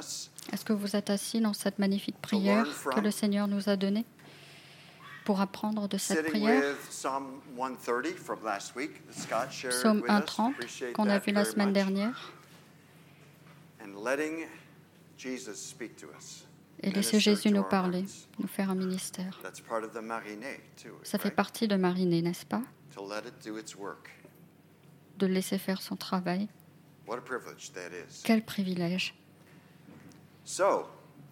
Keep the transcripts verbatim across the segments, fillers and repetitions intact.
us Est-ce que vous êtes assis dans cette magnifique to learn prière from? que le Seigneur nous a donnée pour apprendre de cette Sitting prière? with Psalm one thirty from last week that Scott shared Psaume with cent us. trente Appreciate qu'on a that vu la very semaine much. dernière. And letting Jesus speak to us. Et laisser Minister Jésus to nous our parler, hearts. nous faire un ministère. That's part of the marinée too, Ça fait right? partie de mariner, n'est-ce pas? To let it do its work. De le laisser faire son travail. What a privilege that is. Quel privilège. So,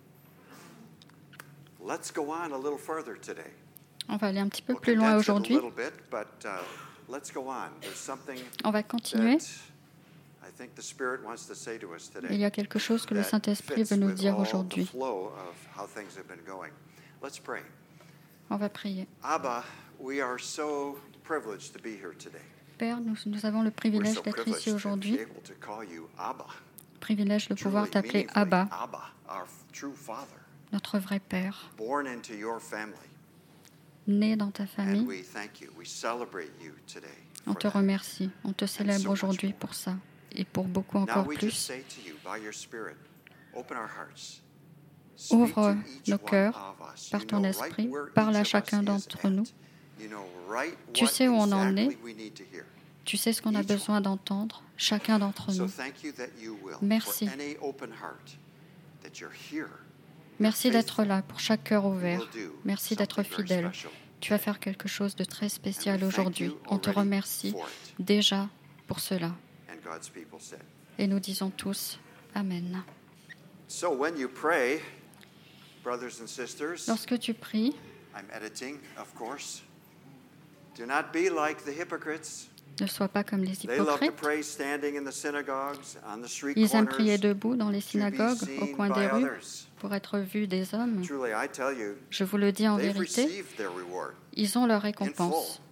let's go on a little further today. On va aller un petit peu We'll plus loin condense it a aujourd'hui. little bit, but uh, let's go on. There's something On va continuer. that I think the Spirit wants to say to us today. Il y a quelque chose que le that Saint-Esprit fits veut nous with dire all the aujourd'hui. flow of how things have been going. Let's pray. On va prier. Abba, we are so privileged to be here today. Père, nous, nous avons le We're privilège so d'être privileged ici to be aujourd'hui. able to call you Abba. Privilège de pouvoir Truly, t'appeler meaningfully, Abba, Abba, our true Father, notre vrai Père, born into your family. né dans ta And famille. we thank you. We celebrate you today. On for te that. remercie, on te so célèbre much aujourd'hui more. pour ça et pour beaucoup Now encore we just plus. say to you, by your Spirit, open our hearts. Speak Ouvre to each nos one cœurs of us. par You ton know esprit, right where parle each à of us chacun is d'entre at. nous. You know right Tu what sais où on en exactly est. we need to hear. Tu sais ce qu'on a Each besoin d'entendre, chacun d'entre So nous. thank you that you will. Merci. For any open heart, that you're here. Merci You're d'être faithful. là pour chaque cœur You ouvert. will do Merci d'être something very fidèle. special. Tu vas faire quelque chose de très And spécial we thank aujourd'hui. you On te already remercie for it. déjà pour cela. And God's people said. Et nous disons tous Amen. So when you pray, brothers and sisters, Lorsque tu pries, I'm editing, of course. Do not be like the hypocrites. ne sois pas comme les They love to hypocrites. pray standing in the synagogues, on the street Ils aiment corners, prier debout dans les to be synagogues, au seen coin by des rues, others. pour être vus des hommes. Truly, I tell you, Je vous le dis en they've vérité, received their reward ils ont leur in full. récompense.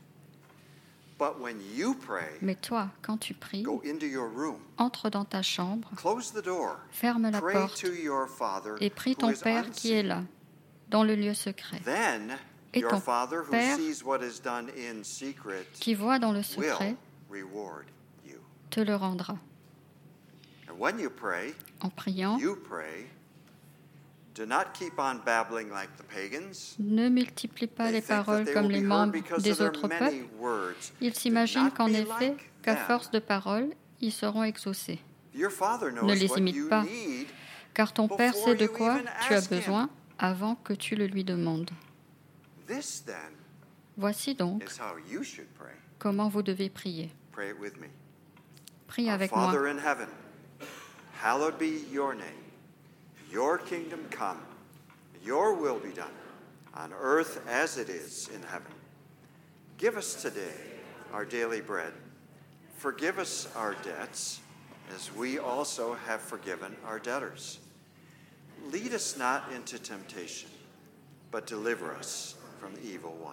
But when you pray, Mais toi, quand tu pries, go into your room, entre dans ta chambre, close the door, ferme la pray porte to your Father et prie who ton is Père qui est unseen. là, dans le lieu secret, Then Et your ton Father who Père sees what is done in secret qui voit dans le secret, will reward you. te le rendra. And when you pray, En priant, you pray. Do not keep on babbling like the pagans. ne multiplie pas They les think that paroles they comme will les be heard membres because des of their autres many peuples. words. Ils Do s'imaginent not qu'en be effet, like qu'à them. force de paroles, ils seront exaucés. Your Father knows Ne les what imite you pas, need car ton Père before sait de you quoi even tu as ask him. besoin avant que tu le lui demandes. This then Voici donc is how you should pray. comment vous devez prier. Pray it with me. Prie Our avec Father moi. in heaven, hallowed be your name. Your kingdom come. Your will be done on earth as it is in heaven. Give us today our daily bread. Forgive us our debts as we also have forgiven our debtors. Lead us not into temptation, but deliver us from the evil one.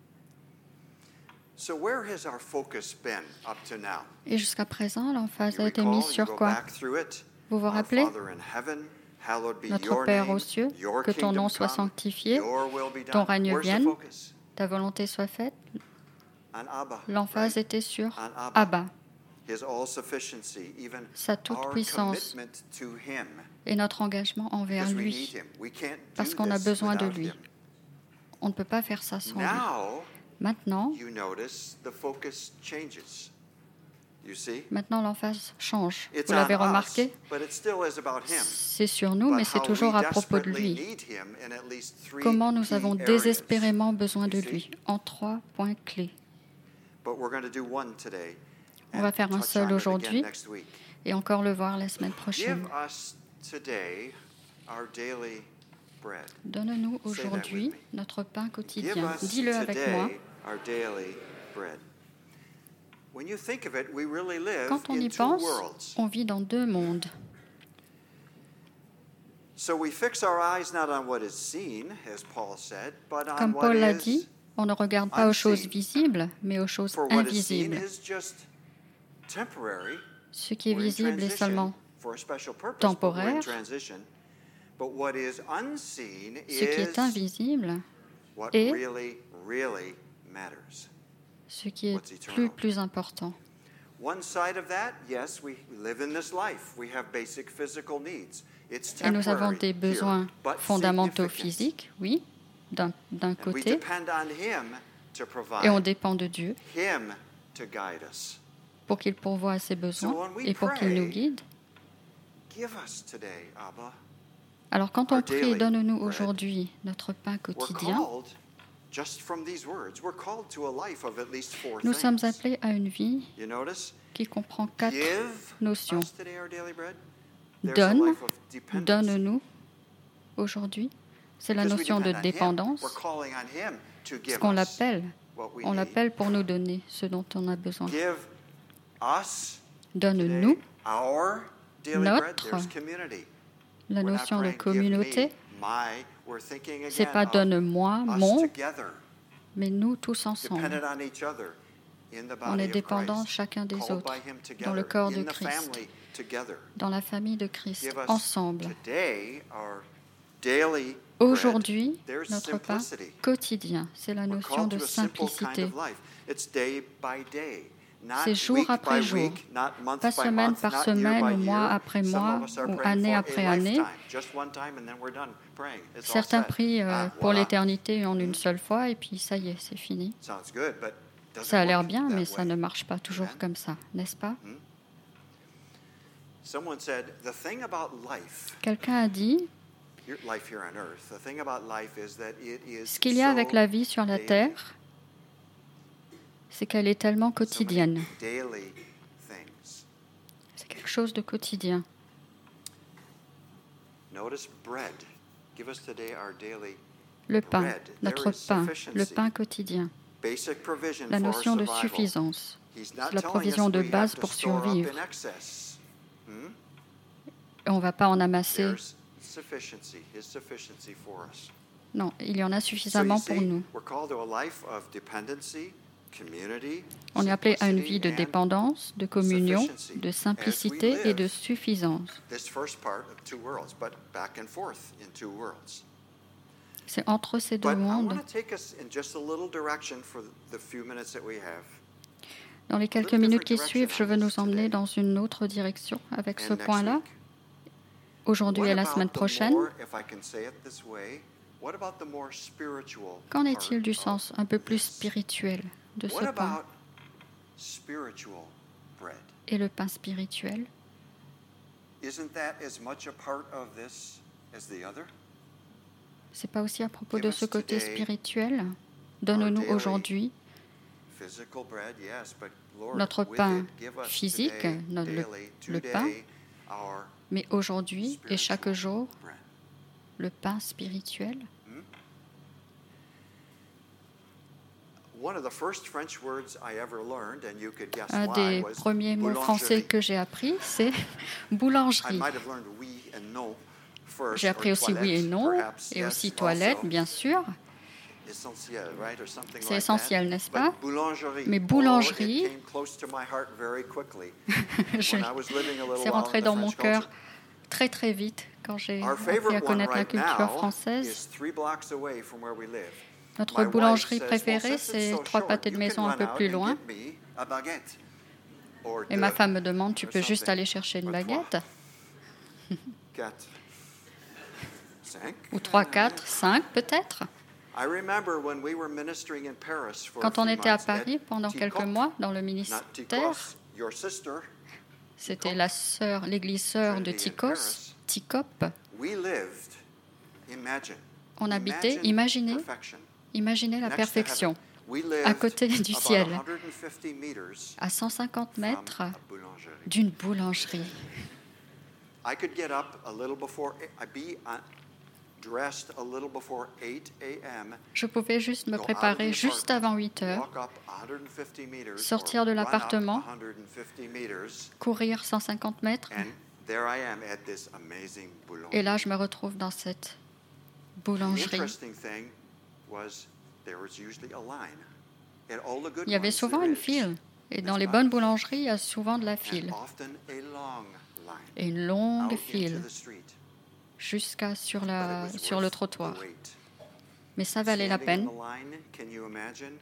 So where has our focus been up to now? Et jusqu'à présent, l'emphase You a été recall, mise you sur go quoi? back through it. Vous vous Our rappelez? Father in heaven, hallowed be Notre your Père name. aux cieux, Your que ton kingdom nom soit come, sanctifié, your will be done. ton règne Where's the vienne, focus? ta volonté soit faite. On Abba, L'emphase right? était sur On Abba. Abba, His all-sufficiency, even sa our toute-puissance commitment to him, et notre engagement envers because we lui, need him. We can't do parce qu'on a this besoin de without lui. him. On ne peut pas faire ça sans lui. Now, Maintenant, you notice the focus changes. You see? maintenant l'emphase change. It's Vous l'avez on us, remarqué? but it still is about him. C'est sur nous, But mais c'est how toujours we à propos de desperately lui. need him in at least three Comment nous key avons areas. désespérément besoin de You see? lui, en trois points clés. But we're going to do one today. On and va faire un touch seul on it aujourd'hui. again next week. Et encore le voir la semaine Give prochaine. us today our daily bread. Donne-nous Say that aujourd'hui with me. notre pain Give quotidien. us Dis-le avec moi. today our daily bread. When you think of it, we really live Quand on in y two pense, worlds. on vit dans deux mondes. So we fix our eyes not on what is seen, as Paul said, but on Comme what Paul l'a is dit, on ne regarde pas aux choses unseen. visibles, mais aux choses For what is seen invisibles. is just temporary. Ce qui est We're in visible est transition seulement for a special purpose, but we're in temporaire. transition. But what is unseen ce qui est is invisible, what est really, really matters. ce qui est What's plus, eternal. plus important. One side of that, yes, we live in this life. We have basic physical needs. It's Et nous avons temporary des here, besoins but fondamentaux significant. physiques, oui, d'un, d'un And we côté, depend on Him to et on provide, dépend de Dieu Him to guide us. pour qu'il pourvoie à ses besoins et pour qu'il nous guide. Give us today, Abba. Alors quand Our on prie, daily donne-nous bread. aujourd'hui notre pain We're quotidien, called, just from these words, we're called to a life of at least four nous sommes things. appelés à une vie You notice? qui comprend quatre Give notions. us today our daily bread. There's a Donne, life of dependence. donne-nous aujourd'hui. C'est la Because we notion de depend on Him. dépendance. We're calling on Him to Ce give qu'on us l'appelle, what we on need. l'appelle pour nous donner ce dont on a besoin. Give us Donne-nous today our daily bread. notre- There's community. la We're not notion de praying, "Give communauté. me my." We're thinking C'est again pas of donne-moi, us mon, together, mais nous tous ensemble. dependent on each other in the On body est of dépendants Christ, chacun des called autres, by Him together, dans le corps de in the Christ, family together. dans la famille de Christ, Give us ensemble. today our daily bread. Aujourd'hui, There's notre pain simplicity. quotidien, c'est la We're notion called de to a simple kind simplicité. of life. It's day by day, not C'est jour week après by jour, week, not month pas by semaine month, par not semaine year ou by mois year. après Some mois of us are ou praying année for après a année. lifetime, just one time and then we're done praying. It's all Certains set. prient euh, Ah, pour voilà. l'éternité en une seule fois et puis ça y est, c'est fini. Sounds good, but doesn't Ça a l'air work bien, that mais ça way. ne marche pas toujours Amen. comme ça, n'est-ce pas? Someone said, the thing about life, Quelqu'un a dit, your life here on earth, the thing about life is that it is ce qu'il y a avec so la vie sur la daily. terre, c'est qu'elle est tellement So many quotidienne. daily things. C'est quelque chose de quotidien. Notice bread. Give us today our daily Le pain, bread. notre There is pain, le sufficiency. pain quotidien, Basic provision la for notion de survival. suffisance. He's C'est not la telling us provision de we have base to pour store up survivre. in excess. Hmm? Et on ne va pas en amasser. There's sufficiency, His sufficiency for us. Non, il y en a So you suffisamment pour see, nous. we're called to a life of dependency, community, On est appelé à une vie de simplicity, and dépendance, de communion, sufficiency de as simplicité we et de live suffisance. this first part of two worlds, but back and forth in two worlds. C'est entre ces deux But I mondes. want to take us in just a little direction for the few minutes that we have. Dans les quelques minutes qui suivent, je veux nous emmener dans une autre direction avec ce And next point-là, week. aujourd'hui What et la about semaine the prochaine. more, if I can say it this way, what about the more spiritual Qu'en est-il part du of sens un peu plus this? spirituel de ce What pain about spiritual bread? et le pain spirituel? Isn't that as much a part of this as the other? C'est pas aussi à propos Give de us ce côté today spirituel? Donne-nous daily aujourd'hui Physical bread, yes, but Lord, notre with pain it, give us physique, today, no- le- daily, le pain, today, our mais aujourd'hui et chaque spiritual jour, bread. le pain spirituel. One of the first French words I ever learned, and you could guess Un why, des was premiers mots français boulangerie. que j'ai appris, c'est I boulangerie. might have learned oui and no first, J'ai appris or aussi oui et toilette, non, perhaps, et yes, aussi toilette, also. bien sûr. Essentiel, right, or something C'est like essentiel, that. n'est-ce But pas? boulangerie, Mais oh, boulangerie, it came close to my heart very quickly. Je- When I was living a little c'est while rentré in the dans mon French cœur culture. très très vite quand j'ai Our appris à favorite one connaître la right culture now française. is three blocks away from where we live. Notre My wife boulangerie says, préférée, "Well, since c'est it's so trois short, pâtés de you maison can un run peu out plus and loin. get me a baguette." Or Et ma deux, femme me demande, tu or peux juste something. aller chercher une Or baguette? trois, quatre, cinq. Ou trois, quatre, cinq peut-être? I remember when we were ministering in Paris for a Quand on few était à months at Paris pendant quelques Tikop, mois dans le not ministère, Tikos, your sister, c'était la sœur, l'église sœur de Trinity in Tikos, Paris. Tikop. we lived, imagine, On habitait, imagine imaginez, perfection. imaginez la Next to perfection, heaven. We lived à côté du about ciel, one hundred fifty meters à cent cinquante from mètres a boulangerie. d'une boulangerie. I could get up a little before, I'd be uh, dressed a little before eight a.m. Je pouvais juste me go out of préparer the juste avant huit heures, walk up one hundred fifty meters, sortir or de run up l'appartement, one hundred fifty meters, courir cent cinquante mètres, and there I am at this amazing boulangerie. et là je me retrouve dans cette The boulangerie. interesting thing was there was usually a line. At all the good Il y avait ones, souvent there une is. file, et dans It's les not. bonnes boulangeries, il y a souvent de la And file, often a long line et une longue out file into the street. jusqu'à sur, But it la, was sur le worth trottoir. the wait. Mais ça valait la Standing in peine the line, can you imagine?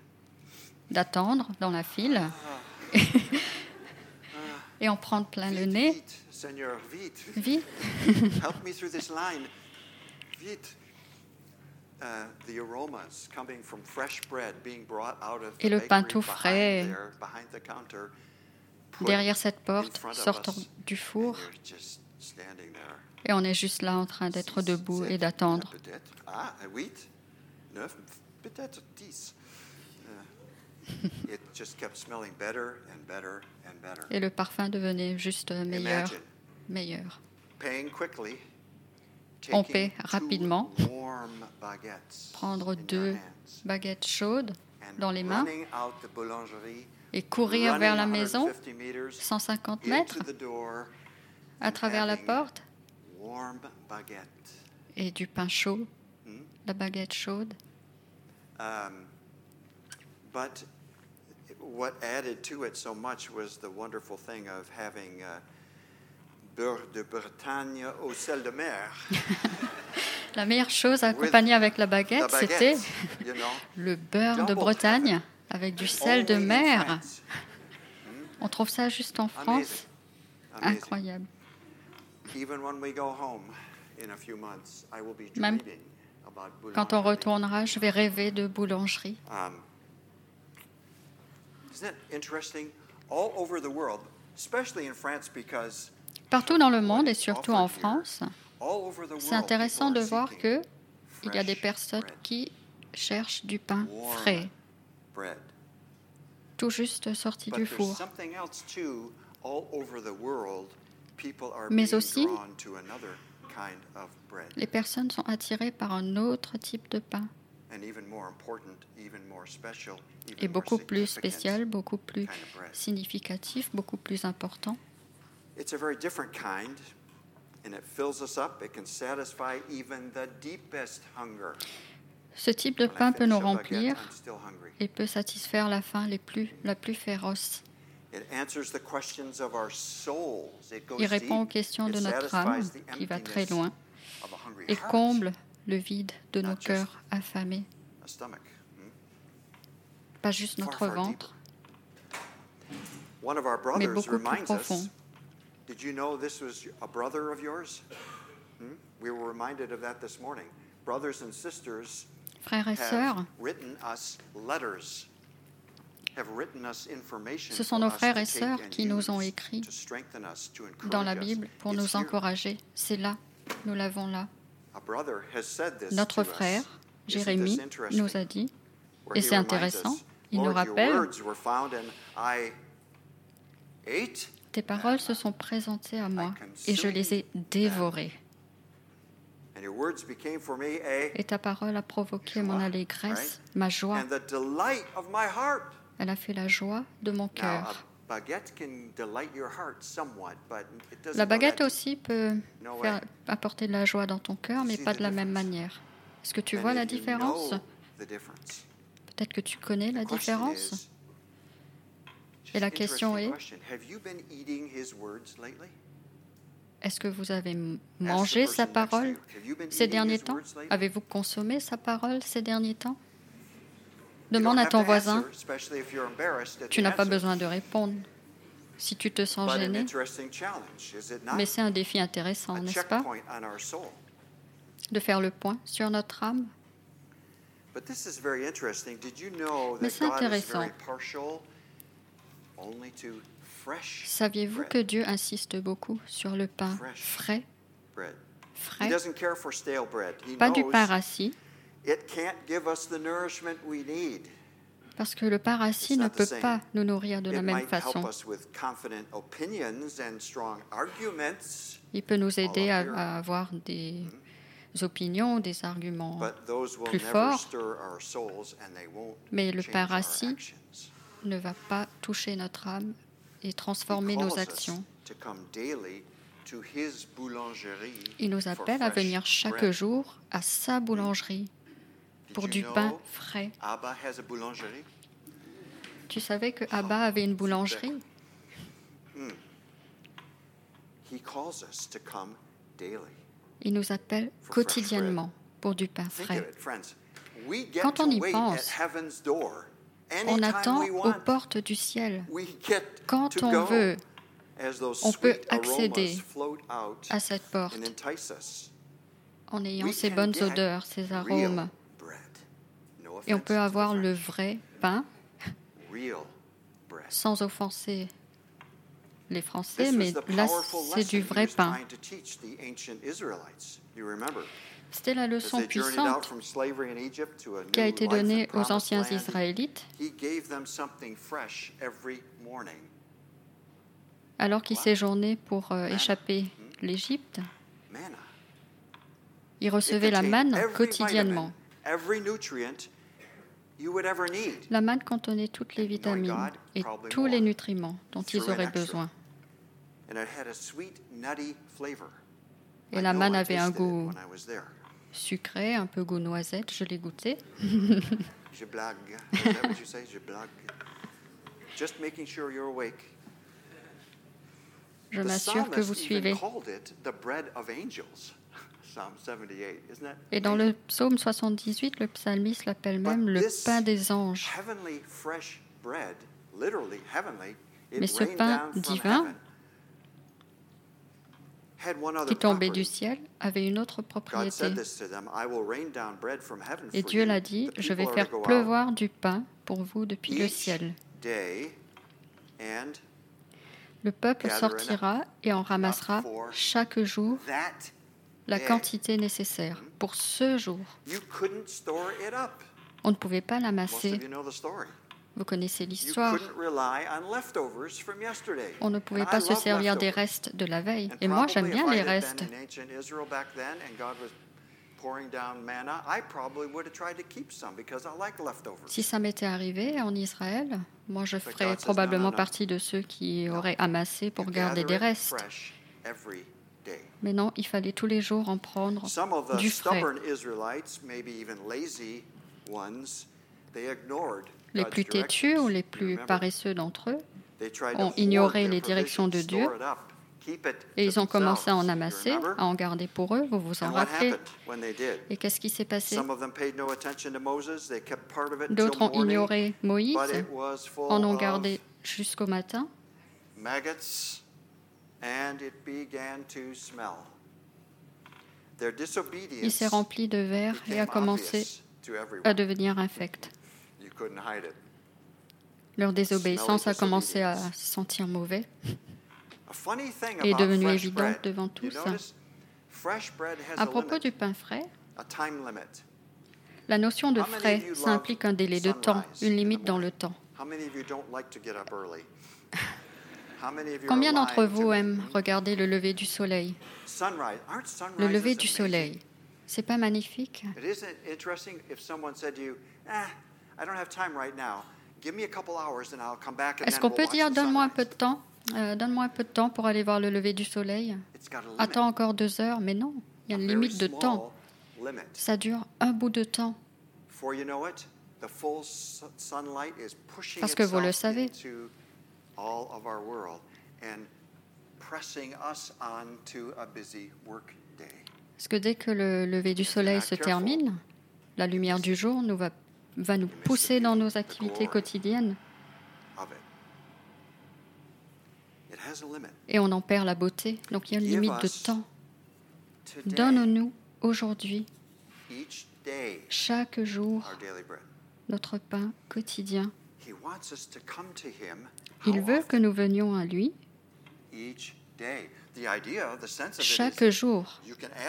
d'attendre dans la file et en prendre plein le Feet, nez, feet, Seigneur, vite. Vite. Help me through this line. Vite. Uh, the aromas coming from fresh bread being brought out of the Et le pain bakery tout behind frais there, behind the counter, put derrière cette in porte, front of sortant us, du and four. you're just standing there. Et on est juste là en train d'être debout et d'attendre. Peut-être. Ah, huit, neuf, peut-être dix. Uh, it just kept smelling better and better and better. Et le parfum devenait juste meilleur, Imagine meilleur. paying quickly, On taking paie two rapidement, warm baguettes prendre in deux your hands, baguettes chaudes and dans les mains running out the boulangerie, et courir vers la running maison, one hundred fifty meters, cent cinquante mètres, into the door, à travers la having porte, warm baguette. et du pain chaud, Hmm? la baguette chaude. Um, but what added to it so much was the wonderful thing of having uh, beurre de Bretagne au sel de mer. La meilleure chose accompagnée avec la The baguette, c'était baguette, you know, le beurre de Double Bretagne avec du sel de only in mer. France. On trouve ça juste en France. Amazing. Amazing. Incroyable. Even when we go home in a few months, I will be Même dreaming about quand on boulangerie. retournera, je vais rêver de boulangerie. Um, isn't it interesting? All over the world, especially in France, because Partout dans le monde et surtout en France, all over the c'est world, intéressant people de are voir seeking que il y a des fresh personnes bread, qui cherchent du pain warm frais, bread. tout juste sorti But du there's four. something else too. All over the world, people are Mais being aussi, drawn to another kind of bread, les personnes sont attirées par un autre type de pain, and even more important, even more special, even et more beaucoup plus significant spécial, beaucoup plus kind of bread. significatif, beaucoup plus important. It's a very different kind, and it fills us up. It can satisfy even the deepest hunger. Ce type de When I pain peut nous finish a baguette, remplir I'm still hungry. et peut satisfaire la faim les plus, la plus féroce. It answers the questions of our souls. It goes Il répond aux deep. questions It de notre âme, satisfies the qui va très emptiness loin, of a hungry et heart, comble le vide de nos Not just cœurs affamés, a stomach. Hmm? pas juste Far, notre far ventre, One of our mais brothers beaucoup plus reminds profond. us. Did you know this was a brother of yours? Hmm? We were reminded of that this morning. Brothers and sisters Frères et have sœurs, written us letters, have written us information ce sont for nos us frères to et take sœurs and qui nous ont use, écrit to strengthen us, to dans la encourage us. Bible pour It's nous here. encourager. C'est là, nous l'avons là. A brother has said this Notre to us. frère, Isn't Jérémie, this interesting? nous a dit, Where et he c'est reminds intéressant, us, il nous Lord, your rappelle, words were found and I ate tes paroles se sont présentées à moi et je les ai dévorées. and your words became for me a Et ta parole a provoqué mon Joie, allégresse, ma joie. and the delight of my heart. Elle a fait la joie de mon Now, cœur. a baguette can delight your heart somewhat, but it doesn't La go baguette that aussi peut No faire way. apporter de la joie dans ton cœur, mais See pas the de la même difference. manière. Est-ce que tu And vois la if you différence? know the difference. Peut-être que tu connais la The question différence. is, just Et la question interesting est, question, have you been eating his words lately? est-ce que vous avez m- Ask the mangé sa person next to parole you, have you been ces eating derniers his temps? words lately? Avez-vous consommé sa parole ces derniers temps? You don't Demande à have ton to voisin. answer, especially if you're embarrassed at Tu the n'as pas answer. besoin de répondre si tu te sens But an gêné. interesting challenge, is it not? Mais c'est un défi intéressant, A n'est-ce pas? checkpoint on our soul. De faire le point sur notre âme. But this is very interesting. Did you know Mais that c'est God is intéressant. very partial only to fresh Saviez-vous bread? que Dieu insiste beaucoup sur le pain Fresh. frais, bread. He frais, doesn't care for stale bread. He pas du knows pain rassis, it can't give us the nourishment we need. parce que le pain rassis It's ne not the peut same. pas nous nourrir de la It même might help façon. us with confident opinions and strong arguments, Il peut nous aider à, All up here. à avoir des opinions, des arguments, but those will plus never forts, stir our souls and they won't mais le change pain our rassis actions. ne va pas toucher notre âme et He transformer calls nos us actions. to come daily to his boulangerie Il nous for appelle à fresh venir chaque bread. jour à sa boulangerie Did pour you du know pain frais. Abba has a boulangerie? Tu savais que Abba avait une boulangerie? He calls us to come daily. Il nous appelle For fresh quotidiennement pour du pain Think of frais. it, friends. We get Quand to on y wait pense, at heaven's door On anytime attend we aux want. portes du ciel We get quand to on go veut on peut accéder à cette porte en ayant ces bonnes odeurs, ces arômes. Et on peut avoir le vrai pain, sans offenser les Français, mais là, c'est du vrai pain. C'était la leçon puissante qui a été donnée aux anciens Israélites alors qu'ils séjournaient pour euh, échapper l'Égypte. Ils recevaient la manne quotidiennement. La manne contenait toutes les vitamines et tous les nutriments dont ils auraient besoin. Et la manne avait un goût sucré, un peu goût noisette, je l'ai goûté. Je blague. Is that what you say? Je blague. Just making sure you're awake. Je m'assure que vous suivez. Et dans le psaume soixante-dix-huit, le psalmiste l'appelle même le pain des anges. Mais ce pain divin qui tombait du ciel avait une autre propriété. Et Dieu l'a dit, je vais faire pleuvoir du pain pour vous depuis le ciel. Le peuple sortira et en ramassera chaque jour la quantité nécessaire pour ce jour. On ne pouvait pas l'amasser. Vous connaissez l'histoire. On ne pouvait pas se servir des restes de la veille. Et moi, j'aime bien les restes. Si ça m'était arrivé en Israël, moi, je ferais probablement partie de ceux qui auraient amassé pour garder des restes. Mais non, il fallait tous les jours en prendre du frais. Les plus têtus ou les plus paresseux d'entre eux ont ignoré les directions de Dieu et ils ont commencé à en amasser, à en garder pour eux. Vous vous en rappelez? Et qu'est-ce qui s'est passé? D'autres ont ignoré Moïse, en ont gardé jusqu'au matin. Il s'est rempli de vers et a commencé à devenir infect. Leur désobéissance a commencé à se sentir mauvais et est devenue évidente devant tous. À propos du pain frais, la notion de frais, ça implique un délai de temps, une limite dans le temps. Combien d'entre vous aiment regarder le lever du soleil? Le lever du soleil, c'est pas magnifique? Est-ce qu'on peut dire donne-moi un peu de temps, euh, donne-moi un peu de temps pour aller voir le lever du soleil? Attends encore deux heures, mais non, il y a une limite de temps. Ça dure un bout de temps. Parce que vous le savez. Parce que dès que le lever du soleil se termine, la lumière du jour nous va, va nous pousser dans nos activités quotidiennes. Et on en perd la beauté. Donc il y a une limite de temps. Donne-nous aujourd'hui, chaque jour, notre pain quotidien. Il veut que nous venions à lui chaque jour.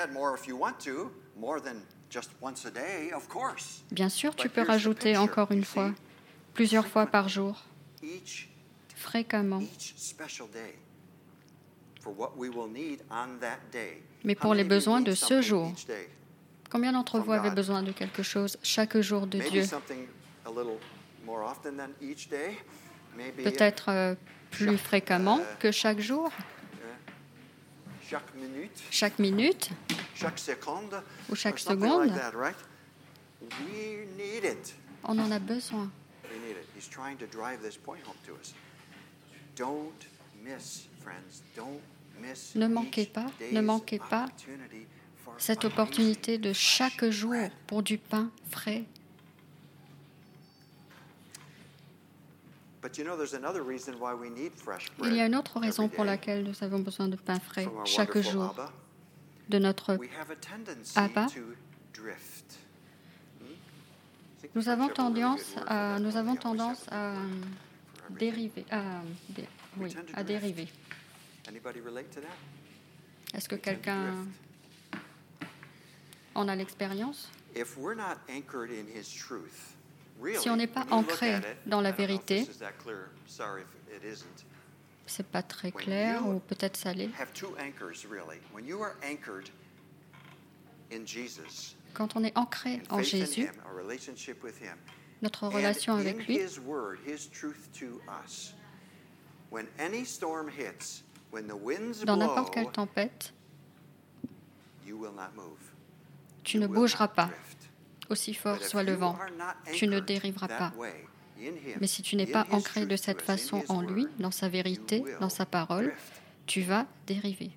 Bien sûr, tu peux rajouter encore une fois, plusieurs fois par jour, fréquemment. Mais pour les besoins de ce jour, combien d'entre vous avez besoin de quelque chose chaque jour de Dieu? Peut-être euh, plus fréquemment que chaque jour, chaque minute, ou chaque seconde. On en a besoin. Ne manquez pas, ne manquez pas cette opportunité de chaque jour pour du pain frais. Il y a une autre raison pour laquelle nous avons besoin de pain frais chaque jour de notre Abba. Nous avons tendance à, nous avons tendance à dériver, à, dé, oui, à dériver. Est-ce que quelqu'un en a l'expérience? Si on n'est pas ancré dans la vérité, c'est pas très clair ou peut-être salé. Quand on est ancré en Jésus, notre relation avec lui, dans n'importe quelle tempête, tu ne bougeras pas. Aussi fort soit le vent, tu ne dériveras pas. Mais si tu n'es pas ancré de cette façon en lui, dans sa vérité, dans sa parole, tu vas dériver.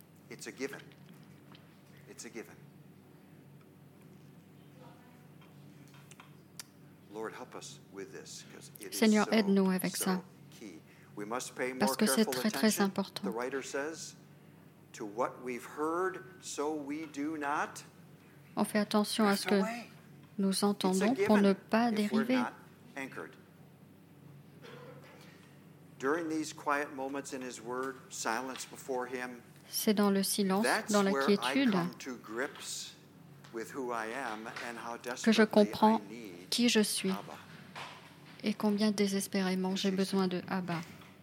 Seigneur, aide-nous avec ça, parce que c'est très très important. On fait attention à ce que nous entendons pour ne pas dériver. C'est dans le silence, dans la quiétude, que je comprends qui je suis et combien désespérément j'ai besoin de Abba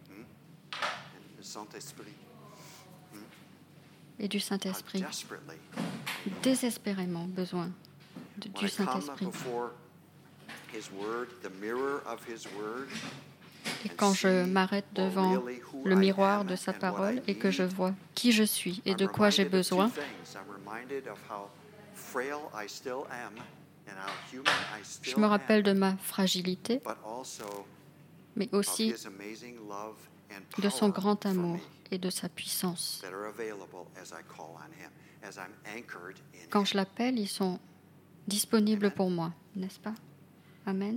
et du Saint-Esprit. Désespérément besoin de, du Saint-Esprit. Et quand je m'arrête devant le miroir de sa parole et que je vois qui je suis et de quoi j'ai besoin, je me rappelle de ma fragilité, mais aussi de son grand amour et de sa puissance. Quand je l'appelle, ils sont disponibles pour moi, n'est-ce pas? Amen.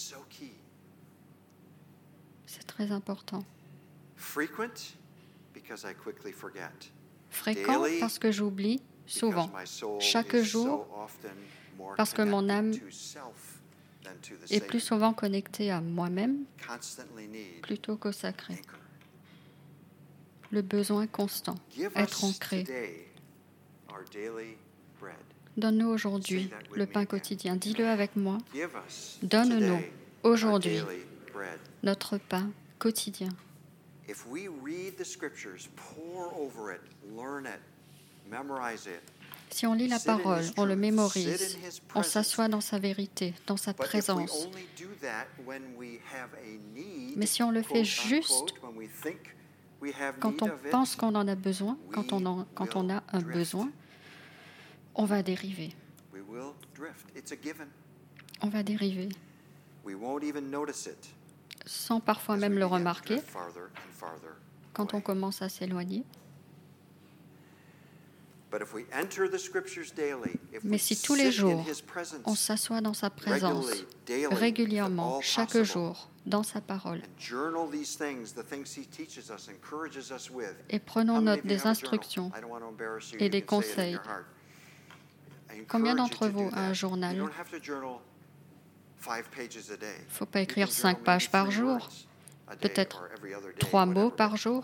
C'est très important. Fréquent parce que j'oublie souvent. Chaque jour, parce que mon âme est plus souvent connectée à moi-même plutôt qu'au sacré. Le besoin constant, être ancré. Donne-nous aujourd'hui le pain quotidien. Dis-le avec moi. Donne-nous aujourd'hui notre pain quotidien. Si on lit la parole, on le mémorise, on s'assoit dans sa vérité, dans sa présence. Mais si on le fait juste quand on pense qu'on en a besoin, quand on, en, quand on a un besoin, on va dériver. On va dériver. Sans parfois même le remarquer, quand on commence à s'éloigner. Mais si tous les jours, on s'assoit dans sa présence, régulièrement, chaque jour, dans sa parole, et prenons note des instructions et des conseils. Combien d'entre vous a un journal? Il ne faut pas écrire cinq pages par jour, peut-être trois mots par jour.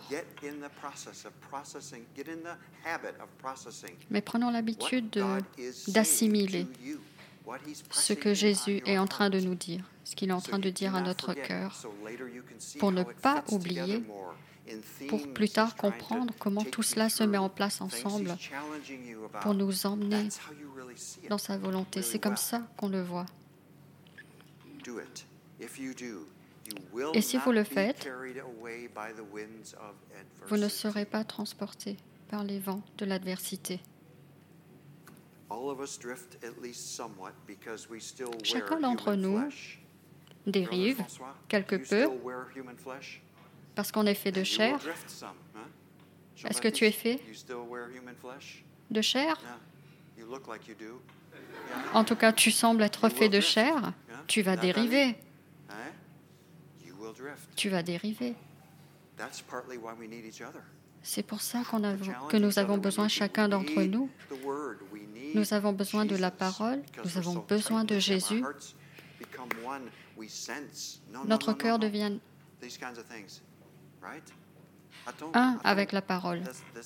Mais prenons l'habitude de, d'assimiler ce que Jésus est en train de nous dire, ce qu'il est en train de dire à notre cœur, pour ne pas oublier, pour plus tard comprendre comment tout cela se met en place ensemble pour nous emmener dans sa volonté. C'est comme ça qu'on le voit. Et si vous le faites, vous ne serez pas transportés par les vents de l'adversité. Chacun d'entre nous dérive quelque peu parce qu'on est fait de chair. Est-ce que tu es fait de chair? En tout cas, tu sembles être fait de chair. Tu vas dériver. tu vas dériver. C'est pour ça qu'on a, que nous avons besoin, chacun d'entre nous, nous avons besoin de la parole, nous avons besoin de Jésus. Notre cœur devient un avec la parole.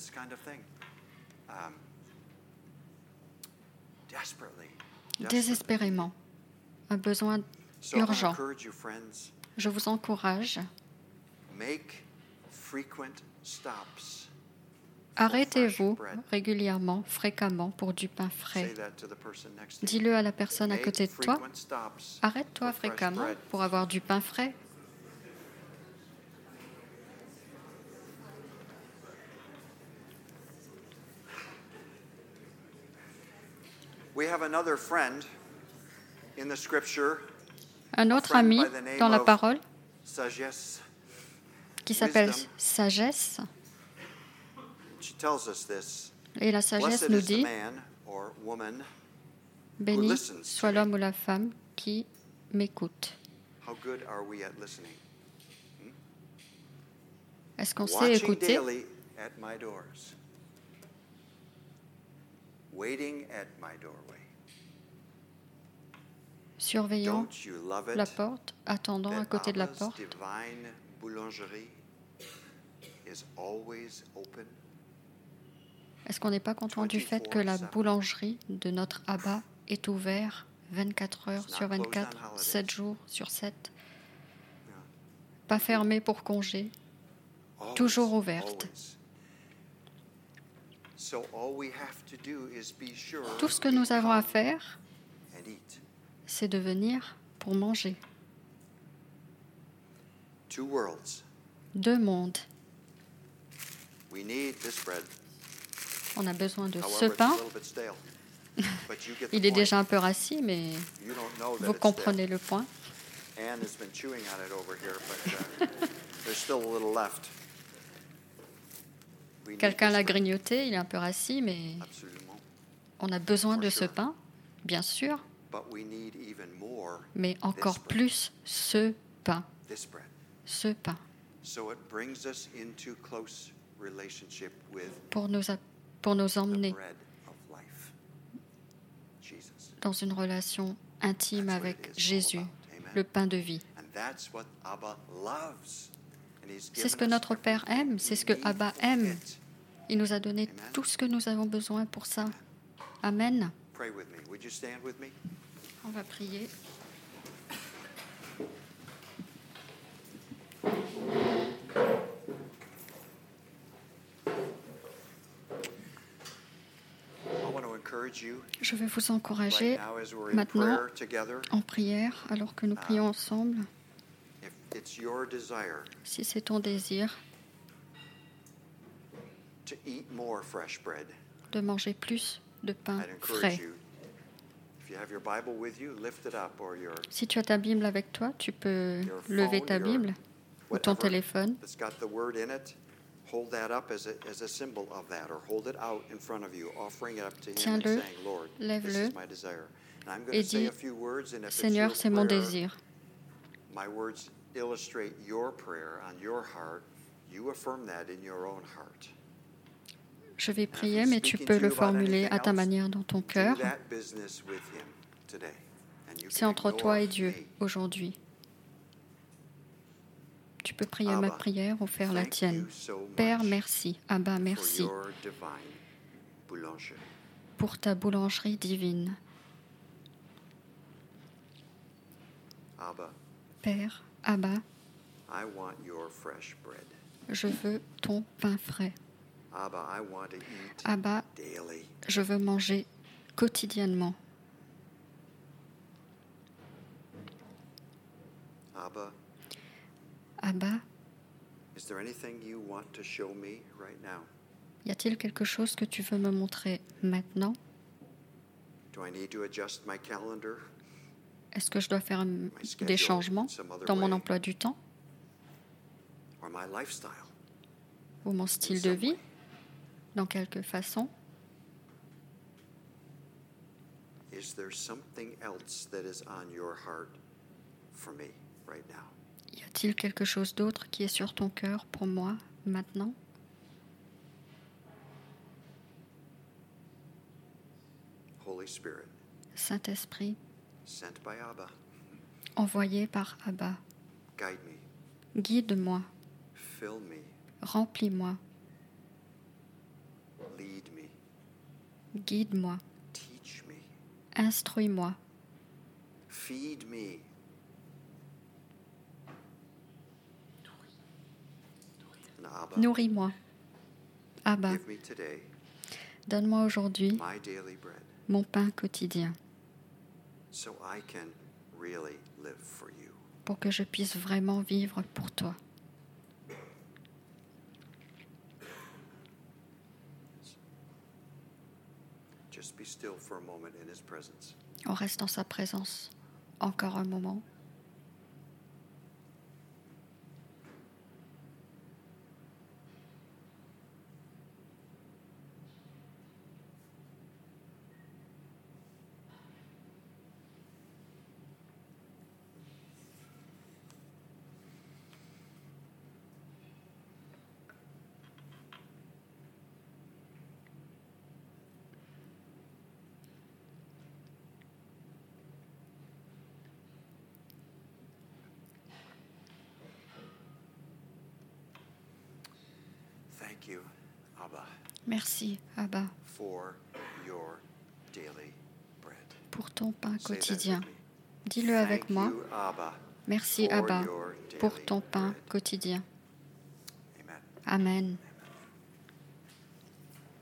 Désespérément, un besoin urgent. Je vous encourage. Arrêtez-vous régulièrement, fréquemment pour du pain frais. Dis-le à la personne à côté de toi. Arrête-toi fréquemment pour avoir du pain frais. We have another friend in the scripture, un autre ami dans la parole sagesse, qui s'appelle Sagesse. Et la sagesse nous dit, béni soit l'homme ou la femme qui m'écoute. Est-ce qu'on sait écouter? Surveillant la porte, attendant à côté de la porte. Est-ce qu'on n'est pas content du fait que la boulangerie de notre Abba est ouverte vingt-quatre heures sur vingt-quatre, sept jours sur sept, pas fermée pour congé, toujours ouverte? Tout ce que nous avons à faire, c'est de venir pour manger. Deux mondes. On a besoin de ce pain. Il est déjà un peu rassis, mais vous comprenez le point. Quelqu'un l'a grignoté, il est un peu rassis, mais on a besoin de ce pain, bien sûr, mais encore plus ce pain. Ce pain. Pour nous, pour nous emmener dans une relation intime avec Jésus, le pain de vie. C'est ce que notre Père aime, c'est ce que Abba aime. Il nous a donné tout ce que nous avons besoin pour ça. Amen. On va prier. Je vais vous encourager maintenant en prière, alors que nous prions ensemble. Si c'est ton désir de manger plus de pain frais, si tu as ta Bible avec toi, tu peux lever ta Bible ou ton téléphone. Tiens-le, lève-le et dis, Seigneur, c'est mon désir. Je vais prier, mais tu peux le formuler à ta manière dans ton cœur. C'est entre toi et Dieu aujourd'hui. Tu peux prier ma prière ou faire la tienne. Père, merci. Abba, merci pour ta boulangerie divine. Père, Abba, je veux ton pain frais. Abba, je veux manger quotidiennement. Abba, y a-t-il quelque chose que tu veux me montrer maintenant? Est-ce que je dois faire des changements dans mon emploi du temps ou mon style de vie, dans quelque façon? Y a-t-il quelque chose d'autre qui est sur ton cœur pour moi maintenant? Saint-Esprit, envoyé par Abba, guide-moi, remplis-moi, guide-moi, instruis-moi, nourris-moi. Abba, donne-moi aujourd'hui mon pain quotidien pour que je puisse vraiment vivre pour toi. On reste dans sa présence encore un moment. Merci, Abba, pour ton pain quotidien. Dis-le avec moi. Merci, Abba, pour ton pain quotidien. Amen.